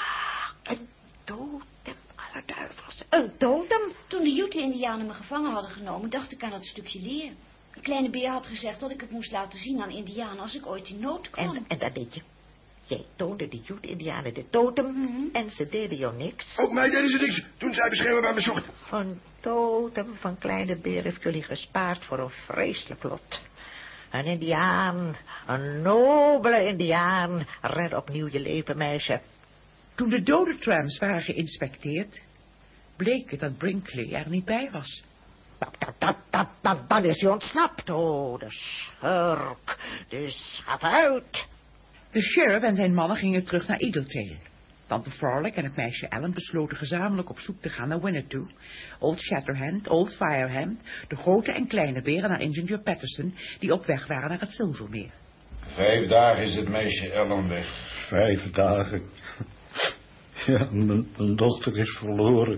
Ah, een totem. Alle duivels, een totem? Toen de Ute-Indianen me gevangen hadden genomen, dacht ik aan dat stukje leer. De kleine beer had gezegd dat ik het moest laten zien aan Indianen als ik ooit in nood kwam. En, en dat deed je? Jij toonde de Ute-Indianen de totem mm-hmm. en ze deden jou niks? Ook mij deden ze niks toen zij beschermen bij me zochten. Een totem van kleine beer heeft jullie gespaard voor een vreselijk lot. Een indiaan, een nobele indiaan, red opnieuw je leven, meisje. Toen de dode trams waren geïnspecteerd, bleek het dat Brinkley er niet bij was. Dat, dat, dat, dat, dat, dan is hij ontsnapt. Oh, de schurk, dus gaat uit. De sheriff en zijn mannen gingen terug naar Eagletail. Tante Frolic en het meisje Ellen besloten gezamenlijk op zoek te gaan naar Winnetou, Old Shatterhand, Old Firehand, de grote en kleine beren naar ingenieur Patterson, die op weg waren naar het Zilvermeer. Vijf dagen is het meisje Ellen weg. Vijf dagen. Ja, mijn, mijn dochter is verloren.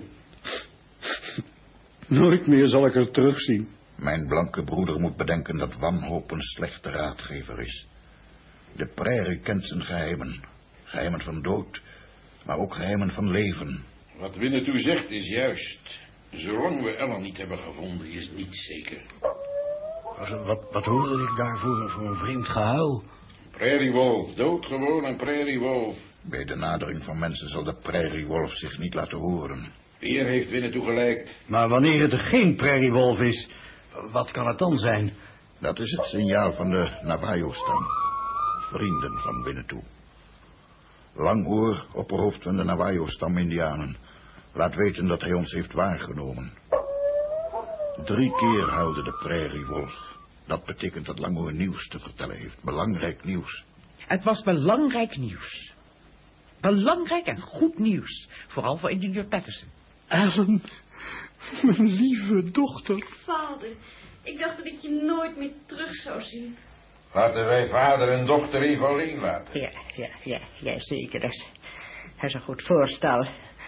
Nooit meer zal ik haar terugzien. Mijn blanke broeder moet bedenken dat wanhoop een slechte raadgever is. De prairie kent zijn geheimen. Geheimen van dood, maar ook geheimen van leven. Wat Winnetou zegt is juist. Zolang we Ellen niet hebben gevonden, is niets zeker. Wat, wat hoorde ik daarvoor voor een vreemd gehuil? Prairiewolf, doodgewoon een prairiewolf. Bij de nadering van mensen zal de prairiewolf zich niet laten horen. Hier heeft Winnetou gelijk. Maar wanneer het er geen prairiewolf is, wat kan het dan zijn? Dat is het signaal van de Navajo-stam. Vrienden van Winnetou. Langoor, opperhoofd van de Navajo-stam-Indianen, laat weten dat hij ons heeft waargenomen. Drie keer huilde de prairiewolf. Dat betekent dat Langoor nieuws te vertellen heeft. Belangrijk nieuws. Het was belangrijk nieuws. Belangrijk en goed nieuws. Vooral voor ingenieur Patterson. Ellen, mijn lieve dochter. Vader, ik dacht dat ik je nooit meer terug zou zien. Laten wij vader en dochter even alleen laten. Ja, ja, ja, ja, zeker. Dat is, dat is een goed voorstel.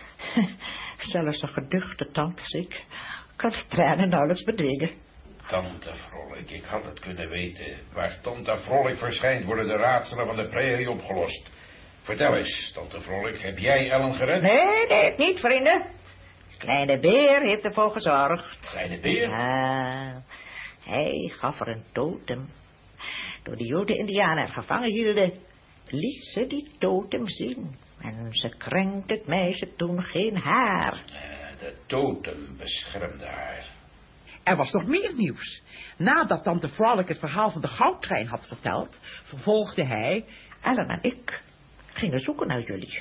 Zelfs een geduchte tante als ik kan de tranen nauwelijks bedwingen. Tante Frolic, ik had het kunnen weten. Waar Tante Frolic verschijnt, worden de raadselen van de prairie opgelost. Vertel eens, Tante Frolic, heb jij Ellen gered? Nee, nee, niet, vrienden. Kleine beer heeft ervoor gezorgd. Kleine beer? Ja, hij gaf er een totem. Door de Joden-Indianen er gevangen hielden, liet ze die totem zien. En ze krenkte het meisje toen geen haar. Uh, de totem beschermde haar. Er was nog meer nieuws. Nadat tante Frolic het verhaal van de goudtrein had verteld, vervolgde hij... Ellen en ik gingen zoeken naar jullie.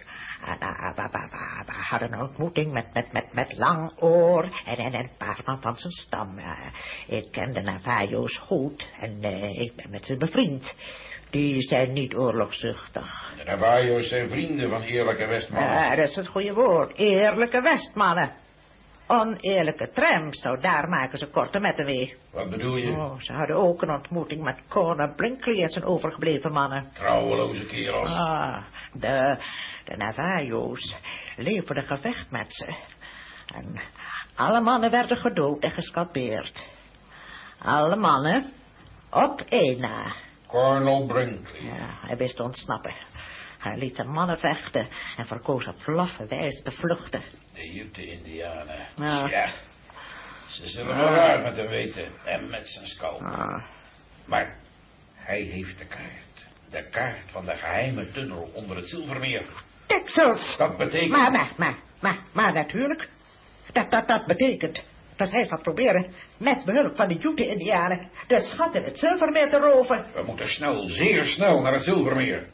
We hadden een ontmoeting met, met, met, met Langoor en, en een paar man van zijn stam. Uh, ik ken de Navajo's goed en uh, ik ben met ze bevriend. Die zijn niet oorlogszuchtig. De Navajo's zijn vrienden van eerlijke Westmannen. Ja, uh, dat is het goede woord. Eerlijke Westmannen. Oneerlijke trams, nou daar maken ze korte metten mee. Wat bedoel je? Oh, ze hadden ook een ontmoeting met Corner Brinkley en zijn overgebleven mannen. Trouweloze kerels. Ah, de, de Navajo's leverden gevecht met ze. En alle mannen werden gedood en gescalpeerd. Alle mannen op één na. Colonel Brinkley. Ja, hij wist te ontsnappen. Hij liet zijn mannen vechten en verkoos op laffe wijze te vluchten. De Ute-Indianen. Ja. ja. Ze zullen wel waar met hem weten. En met zijn scalp. Ah. Maar hij heeft de kaart. De kaart van de geheime tunnel onder het Zilvermeer. Deksels! Dat betekent... Maar, maar, maar, maar, maar natuurlijk. Dat, dat, dat betekent dat hij gaat proberen met behulp van de Ute-Indianen de schat in het Zilvermeer te roven. We moeten snel, zeer snel naar het Zilvermeer.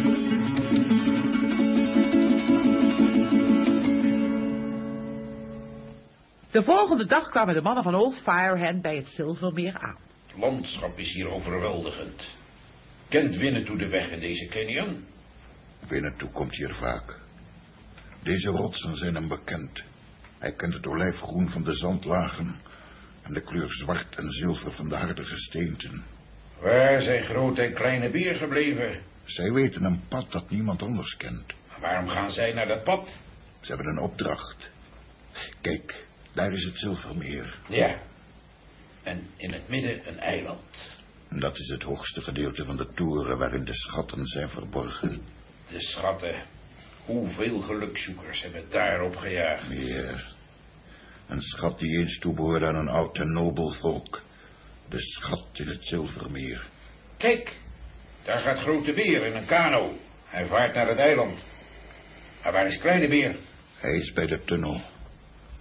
De volgende dag kwamen de mannen van Old Firehand bij het Zilvermeer aan. Het landschap is hier overweldigend. Kent Winnetou de weg in deze canyon? Winnetou komt hier vaak. Deze rotsen zijn hem bekend. Hij kent het olijfgroen van de zandlagen en de kleur zwart en zilver van de harde gesteenten. Waar zijn grote en kleine beer gebleven? Zij weten een pad dat niemand anders kent. Waarom gaan zij naar dat pad? Ze hebben een opdracht. Kijk, daar is het Zilvermeer. Ja. En in het midden een eiland. Dat is het hoogste gedeelte van de toren waarin de schatten zijn verborgen. De schatten. Hoeveel gelukzoekers hebben daarop gejaagd? Ja. Een schat die eens toebehoorde aan een oud en nobel volk. De schat in het Zilvermeer. Kijk, daar gaat Grote Beer in een kano. Hij vaart naar het eiland. Maar waar is Kleine Beer? Hij is bij de tunnel.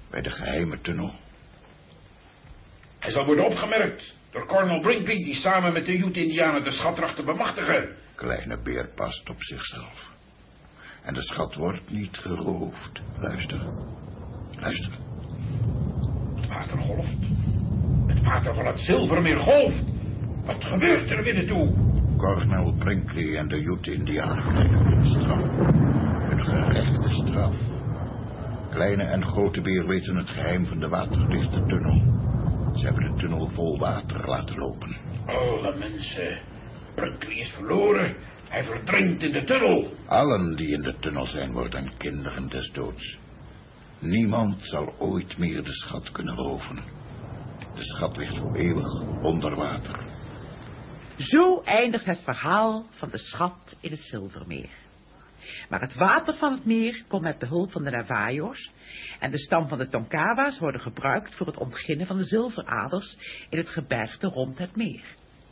bij de geheime tunnel. Hij zal worden opgemerkt door Colonel Brinkley, die samen met de Ute-Indianen de schat tracht te bemachtigen. Kleine beer past op zichzelf. En de schat wordt niet geroofd. Luister. Luister. Het water golft. Het water van het Zilvermeer golft. Wat gebeurt er binnen toe? Colonel Brinkley en de Ute-Indianen krijgen hun straf. Hun gerechte straf. Kleine en grote beer weten het geheim van de waterdichte tunnel. Ze hebben de tunnel vol water laten lopen. Alle mensen. Brinkley is verloren. Hij verdrinkt in de tunnel. Allen die in de tunnel zijn worden kinderen des doods. Niemand zal ooit meer de schat kunnen roven. De schat ligt voor eeuwig onder water. Zo eindigt het verhaal van de schat in het Zilvermeer. Maar het water van het meer komt met behulp van de Navajo's en de stam van de Tonkawa's worden gebruikt voor het ontginnen van de zilveraders in het gebergte rond het meer.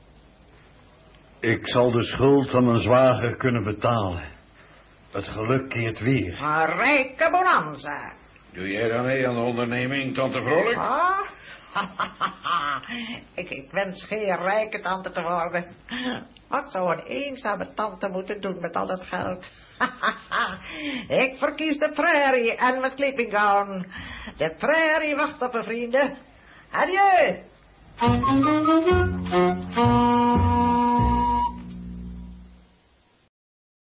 Ik zal de schuld van mijn zwager kunnen betalen. Het geluk keert weer. Een rijke bonanza. Doe jij dan mee aan de onderneming, tante Vrolijk? Ah? ik, ik wens geen rijke tante te worden. Wat zou een eenzame tante moeten doen met al dat geld? ik verkies de prairie en mijn sleeping gown. De prairie wacht op mijn vrienden. Adieu.